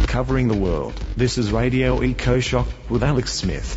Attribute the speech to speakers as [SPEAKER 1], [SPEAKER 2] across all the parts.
[SPEAKER 1] covering the world. This is Radio EcoShock with Alex Smith.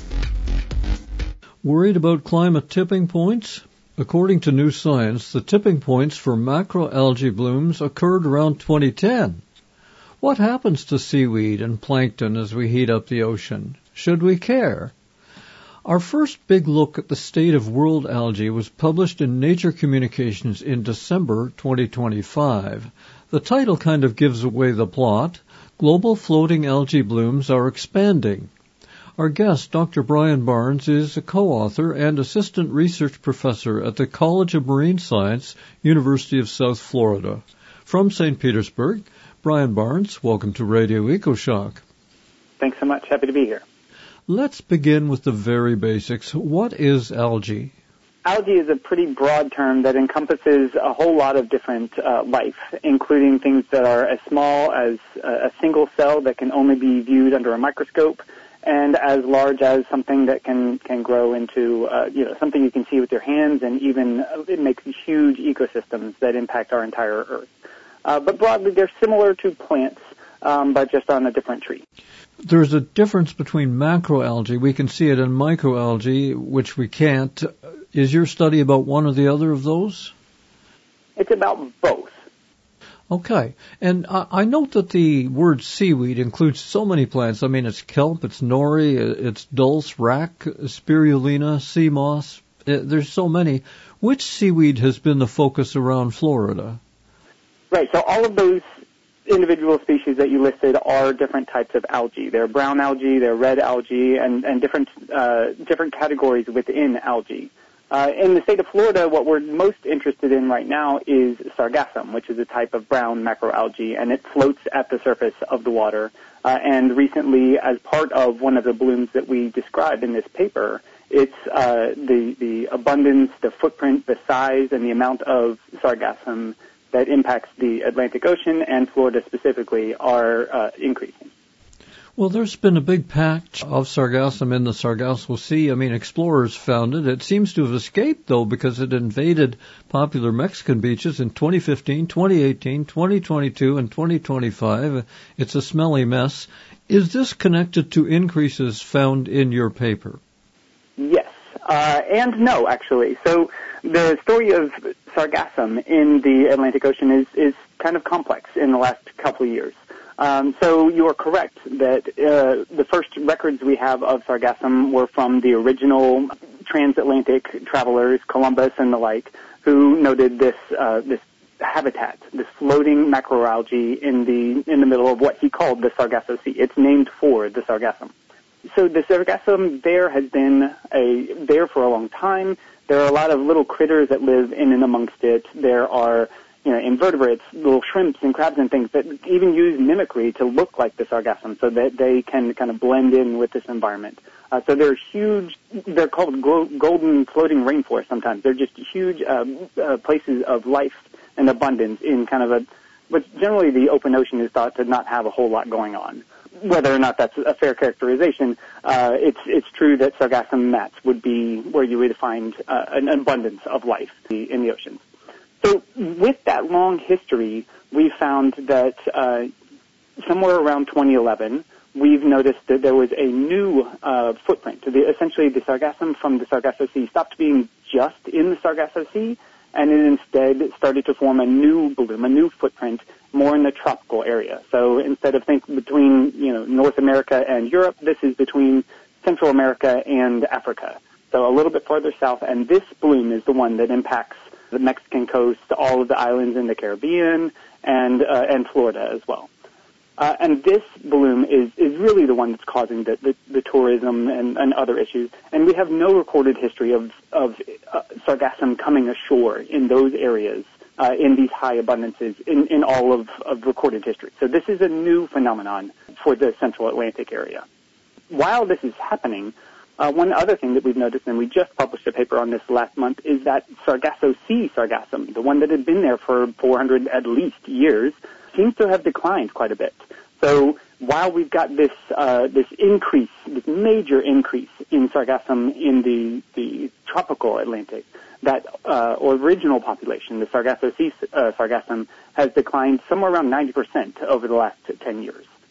[SPEAKER 2] Worried about climate tipping points? According to New Science, the tipping points for macroalgae blooms occurred around 2010. What happens to seaweed and plankton as we heat up the ocean? Should we care? Our first big look at the state of world algae was published in Nature Communications in December 2025. The title kind of gives away the plot. Global floating algae blooms are expanding. Our guest, Dr. Brian Barnes, is a co-author and assistant research professor at the College of Marine Science, University of South Florida. From St. Petersburg, Brian Barnes, welcome to Radio EcoShock.
[SPEAKER 3] Thanks so much. Happy to be here.
[SPEAKER 2] Let's begin with the very basics. What is algae?
[SPEAKER 3] Algae is a pretty broad term that encompasses a whole lot of different life, including things that are as small as a single cell that can only be viewed under a microscope, and as large as something that can grow into something you can see with your hands, and even it makes huge ecosystems that impact our entire Earth. But broadly, they're similar to plants, but just on a different tree.
[SPEAKER 2] There's a difference between macroalgae. We can see it in microalgae, which we can't. Is your study about one or the other of those?
[SPEAKER 3] It's about both.
[SPEAKER 2] Okay. And I note that the word seaweed includes so many plants. I mean, it's kelp, it's nori, it's dulse, rack, spirulina, sea moss. There's so many. Which seaweed has been the focus around Florida?
[SPEAKER 3] Right. So all of those individual species that you listed are different types of algae. They're brown algae, they're red algae, and different categories within algae. In the state of Florida, what we're most interested in right now is sargassum, which is a type of brown macroalgae, and it floats at the surface of the water. And recently, as part of one of the blooms that we described in this paper, it's the abundance, the footprint, the size, and the amount of sargassum that impacts the Atlantic Ocean and Florida specifically are increasing.
[SPEAKER 2] Well, there's been a big patch of sargassum in the Sargasso Sea. I mean, explorers found it. It seems to have escaped, though, because it invaded popular Mexican beaches in 2015, 2018, 2022, and 2025. It's a smelly mess. Is this connected to increases found in your paper?
[SPEAKER 3] Yes, and no, actually. So the story of sargassum in the Atlantic Ocean is kind of complex in the last couple of years. So you are correct that the first records we have of sargassum were from the original transatlantic travelers, Columbus and the like, who noted this habitat, this floating macroalgae in the middle of what he called the Sargasso Sea. It's named for the sargassum. So the sargassum there has been there for a long time. There are a lot of little critters that live in and amongst it. There are invertebrates, little shrimps and crabs and things that even use mimicry to look like the sargassum so that they can kind of blend in with this environment. So they're huge, they're called golden floating rainforests sometimes. They're just huge places of life and abundance in kind of but generally the open ocean is thought to not have a whole lot going on. Whether or not that's a fair characterization, it's true that sargassum mats would be where you would find an abundance of life in the oceans. So with that long history, we found that somewhere around 2011, we've noticed that there was a new footprint. Essentially, the sargassum from the Sargasso Sea stopped being just in the Sargasso Sea, and it instead started to form a new bloom, a new footprint, more in the tropical area. So instead of think between North America and Europe, this is between Central America and Africa. So a little bit farther south, and this bloom is the one that impacts the Mexican coast, all of the islands in the Caribbean, and Florida as well. And this bloom is really the one that's causing the tourism and other issues. And we have no recorded history of sargassum coming ashore in those areas in these high abundances in all of recorded history. So this is a new phenomenon for the Central Atlantic area. While this is happening, one other thing that we've noticed, and we just published a paper on this last month, is that Sargasso Sea sargassum, the one that had been there for 400 at least years, seems to have declined quite a bit. So while we've got this increase, this major increase in sargassum in the tropical Atlantic, that original population, the Sargasso Sea sargassum, has declined somewhere around 90% over the last 10 years.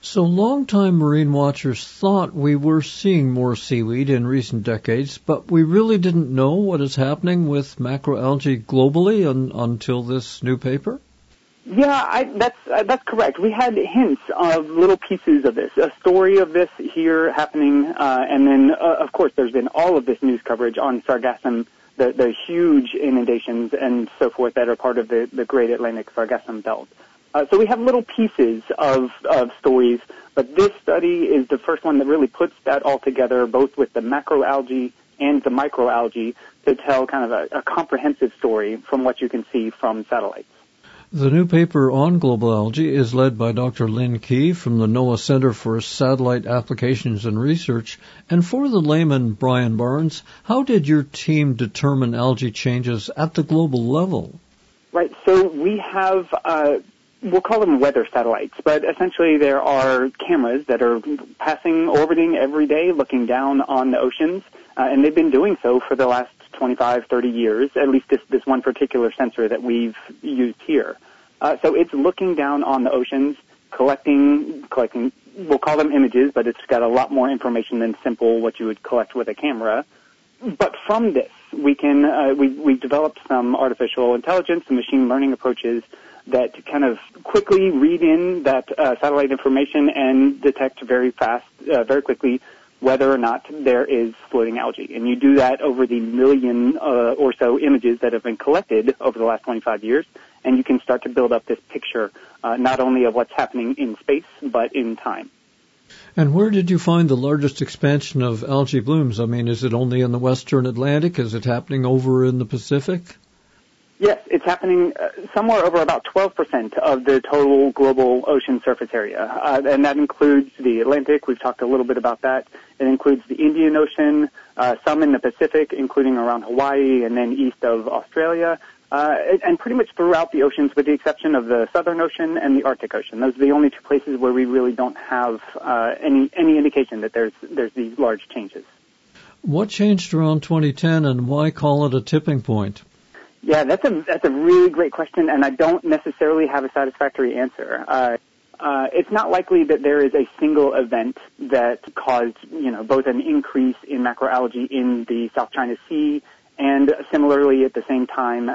[SPEAKER 2] So longtime marine watchers thought we were seeing more seaweed in recent decades, but we really didn't know what is happening with macroalgae globally until this new paper?
[SPEAKER 3] Yeah, that's correct. We had hints of little pieces of this, a story of this here happening, and then, of course, there's been all of this news coverage on sargassum, the huge inundations and so forth that are part of the Great Atlantic Sargassum Belt. So we have little pieces of stories, but this study is the first one that really puts that all together, both with the macroalgae and the microalgae, to tell kind of a comprehensive story from what you can see from satellites.
[SPEAKER 2] The new paper on global algae is led by Dr. Lynn Key from the NOAA Center for Satellite Applications and Research. And for the layman, Brian Barnes, how did your team determine algae changes at the global level?
[SPEAKER 3] Right, so we have, we'll call them weather satellites, but essentially there are cameras that are orbiting every day, looking down on the oceans, and they've been doing so for the last 25, 30 years, at least this one particular sensor that we've used here. So it's looking down on the oceans, collecting, we'll call them images, but it's got a lot more information than simple what you would collect with a camera. But from this, we can, we've developed some artificial intelligence and machine learning approaches that kind of quickly read in that satellite information and detect very quickly whether or not there is floating algae. And you do that over the million or so images that have been collected over the last 25 years, and you can start to build up this picture not only of what's happening in space, but in time.
[SPEAKER 2] And where did you find the largest expansion of algae blooms? I mean, is it only in the western Atlantic? Is it happening over in the Pacific?
[SPEAKER 3] Yes, it's happening somewhere over about 12% of the total global ocean surface area. And that includes the Atlantic. We've talked a little bit about that. It includes the Indian Ocean, some in the Pacific, including around Hawaii and then east of Australia, and pretty much throughout the oceans with the exception of the Southern Ocean and the Arctic Ocean. Those are the only two places where we really don't have any indication that there's these large changes.
[SPEAKER 2] What changed around 2010 and why call it a tipping point?
[SPEAKER 3] Yeah, that's a really great question, and I don't necessarily have a satisfactory answer. It's not likely that there is a single event that caused, both an increase in macroalgae in the South China Sea and similarly at the same time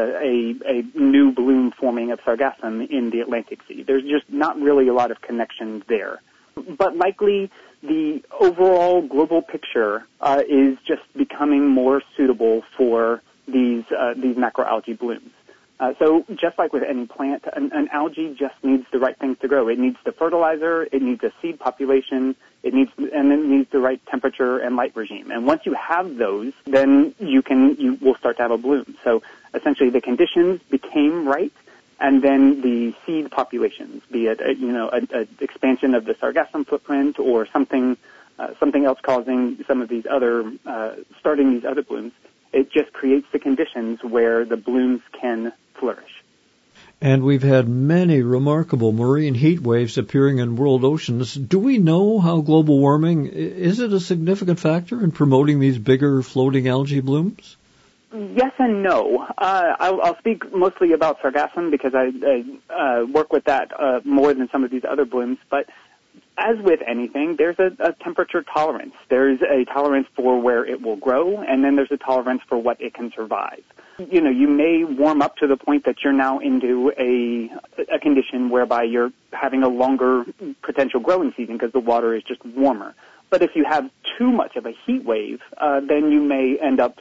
[SPEAKER 3] a new bloom forming of sargassum in the Atlantic Sea. There's just not really a lot of connection there. But likely the overall global picture is just becoming more suitable for these macroalgae blooms. So just like with any plant, an algae just needs the right things to grow. It needs the fertilizer, it needs a seed population, it needs the right temperature and light regime. And once you have those, then you will start to have a bloom. So essentially the conditions became right, and then the seed populations, be it an expansion of the sargassum footprint or something else causing some of these other starting these other blooms. It just creates the conditions where the blooms can flourish.
[SPEAKER 2] And we've had many remarkable marine heat waves appearing in world oceans. Do we know how global warming, is it a significant factor in promoting these bigger floating algae blooms?
[SPEAKER 3] Yes and no. I'll speak mostly about sargassum because I work with that more than some of these other blooms, but as with anything, there's a temperature tolerance. There's a tolerance for where it will grow, and then there's a tolerance for what it can survive. You may warm up to the point that you're now into a condition whereby you're having a longer potential growing season because the water is just warmer. But if you have too much of a heat wave, then you may end up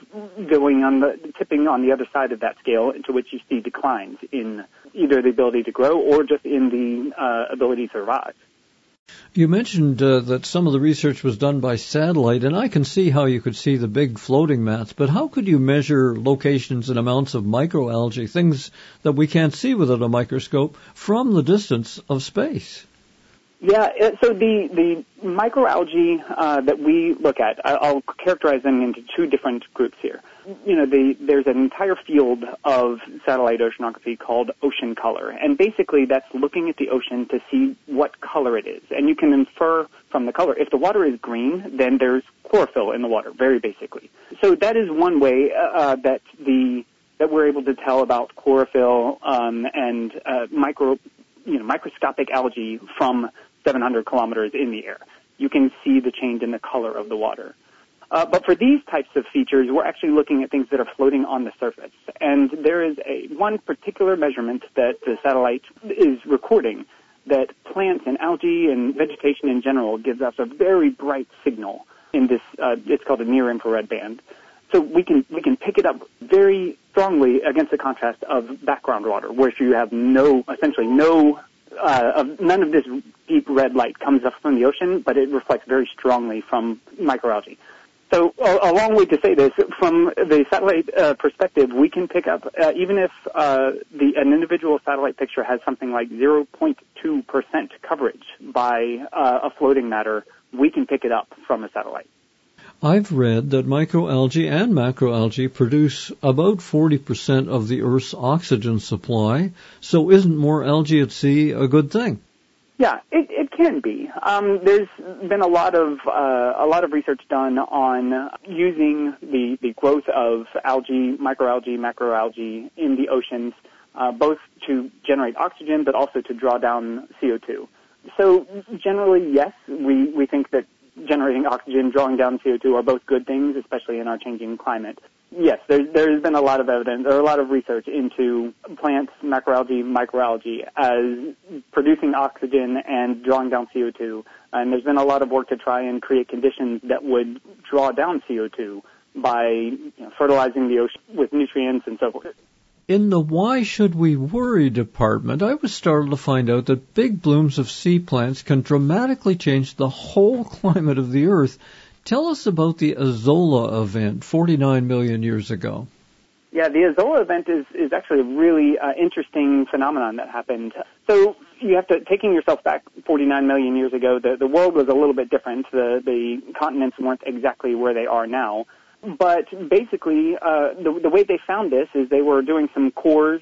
[SPEAKER 3] tipping on the other side of that scale, into which you see declines in either the ability to grow or just in the ability to survive.
[SPEAKER 2] You mentioned that some of the research was done by satellite, and I can see how you could see the big floating mats, but how could you measure locations and amounts of microalgae, things that we can't see without a microscope, from the distance of space?
[SPEAKER 3] Yeah, so the microalgae that we look at, I'll characterize them into two different groups here. There's an entire field of satellite oceanography called ocean color, and basically that's looking at the ocean to see what color it is. And you can infer from the color. If the water is green, then there's chlorophyll in the water, very basically. So that is one way that we're able to tell about chlorophyll and microscopic algae from 700 kilometers in the air. You can see the change in the color of the water. But for these types of features, we're actually looking at things that are floating on the surface. And there is one particular measurement that the satellite is recording that plants and algae and vegetation in general gives us a very bright signal in this, it's called a near-infrared band. So we can pick it up very strongly against the contrast of background water, where you have essentially none of this deep red light comes up from the ocean, but it reflects very strongly from microalgae. So a long way to say this, from the satellite perspective, we can pick up, even if an individual satellite picture has something like 0.2% coverage by a floating matter, we can pick it up from a satellite.
[SPEAKER 2] I've read that microalgae and macroalgae produce about 40% of the Earth's oxygen supply, so isn't more algae at sea a good thing?
[SPEAKER 3] Yeah, it can be. There's been a lot of research done on using the growth of algae, microalgae, macroalgae in the oceans, both to generate oxygen but also to draw down CO2. So generally, yes, we think that generating oxygen, drawing down CO2 are both good things, especially in our changing climate. Yes, there's been a lot of evidence, or a lot of research into plants, macroalgae, microalgae, as producing oxygen and drawing down CO2. And there's been a lot of work to try and create conditions that would draw down CO2 by fertilizing the ocean with nutrients and so forth.
[SPEAKER 2] In the Why Should We Worry department, I was startled to find out that big blooms of sea plants can dramatically change the whole climate of the Earth. Tell us about the Azolla event 49 million years ago.
[SPEAKER 3] Yeah, the Azolla event is actually a really interesting phenomenon that happened. So you have to, taking yourself back 49 million years ago, the world was a little bit different. The continents weren't exactly where they are now. But basically, the way they found this is they were doing some coring.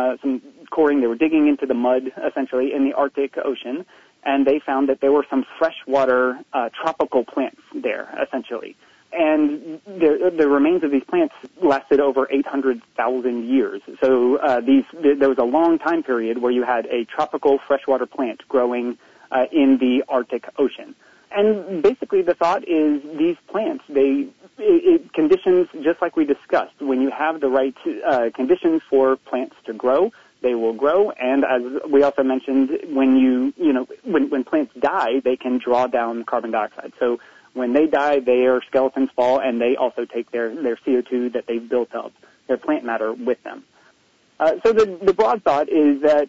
[SPEAKER 3] They were digging into the mud, essentially, in the Arctic Ocean, and they found that there were some freshwater tropical plants there, essentially. And the remains of these plants lasted over 800,000 years. So there was a long time period where you had a tropical freshwater plant growing in the Arctic Ocean. And basically the thought is these plants, conditions, just like we discussed, when you have the right conditions for plants to grow, they will grow. And as we also mentioned, when plants die, they can draw down carbon dioxide. So when they die, their skeletons fall, and they also take their CO2 that they've built up, their plant matter, with them. So the broad thought is that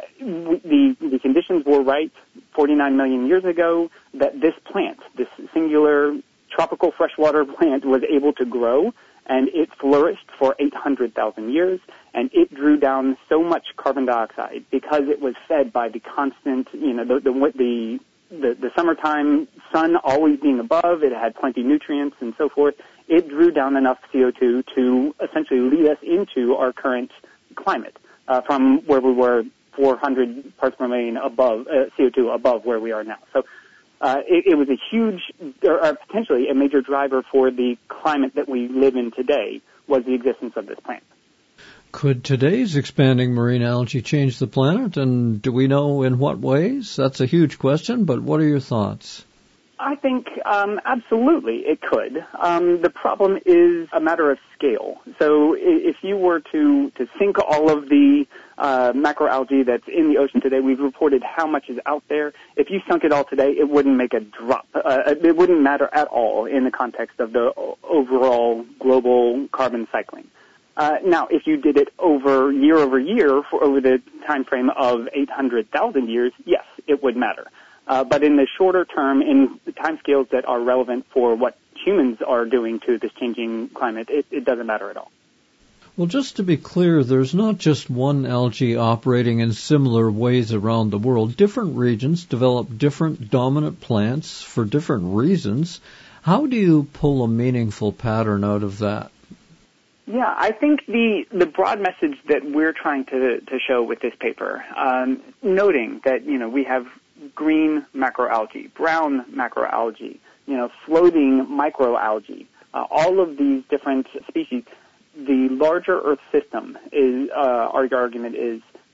[SPEAKER 3] the conditions were right 49 million years ago, that this plant, this singular tropical freshwater plant, was able to grow, and it flourished for 800,000 years, and it drew down so much carbon dioxide because it was fed by the constant, the summertime sun always being above, it had plenty of nutrients and so forth. It drew down enough CO2 to essentially lead us into our current climate, from where we were 400 parts per million above CO2 above where we are now. So it was a huge, or potentially a major driver for the climate that we live in today, was the existence of this plant.
[SPEAKER 2] Could today's expanding marine algae change the planet, and do we know in what ways? That's a huge question, but what are your thoughts?
[SPEAKER 3] I think absolutely it could. The problem is a matter of scale. So if you were to sink all of the macroalgae that's in the ocean today, we've reported how much is out there. If you sunk it all today, it wouldn't make a drop. It wouldn't matter at all in the context of the overall global carbon cycling. Now, if you did it over year, over the time frame of 800,000 years, yes, it would matter. But in the shorter term, in the timescales that are relevant for what humans are doing to this changing climate, it doesn't matter at all.
[SPEAKER 2] Well, just to be clear, there's not just one algae operating in similar ways around the world. Different regions develop different dominant plants for different reasons. How do you pull a meaningful pattern out of that?
[SPEAKER 3] Yeah, I think the broad message that we're trying to show with this paper, noting that, we have green macroalgae, brown macroalgae, floating microalgae, all of these different species. The larger Earth system is, our argument is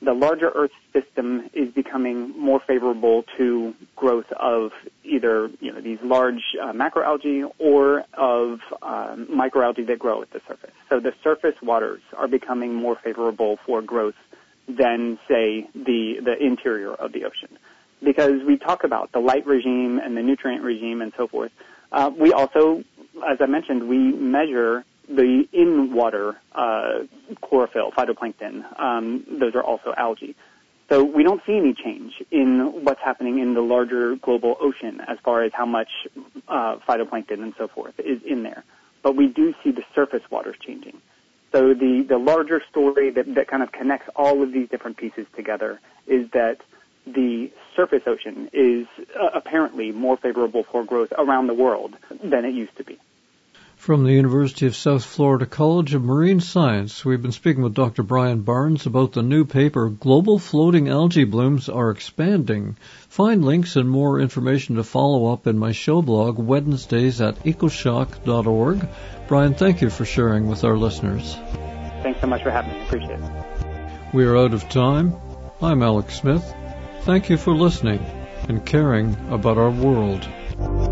[SPEAKER 3] the larger Earth system is becoming more favorable to growth of either these large macroalgae or of microalgae that grow at the surface. So the surface waters are becoming more favorable for growth than, say, the interior of the ocean. Because we talk about the light regime and the nutrient regime and so forth. We also, as I mentioned, we measure the in-water chlorophyll, phytoplankton. Those are also algae. So we don't see any change in what's happening in the larger global ocean as far as how much phytoplankton and so forth is in there. But we do see the surface waters changing. So the larger story that kind of connects all of these different pieces together is that the surface ocean is apparently more favorable for growth around the world than it used to be.
[SPEAKER 2] From the University of South Florida College of Marine Science, we've been speaking with Dr. Brian Barnes about the new paper, Global Floating Algae Blooms Are Expanding. Find links and more information to follow up in my show blog, Wednesdays at ecoshock.org. Brian, thank you for sharing with our listeners.
[SPEAKER 3] Thanks so much for having me. I appreciate it.
[SPEAKER 2] We are out of time. I'm Alex Smith. Thank you for listening and caring about our world.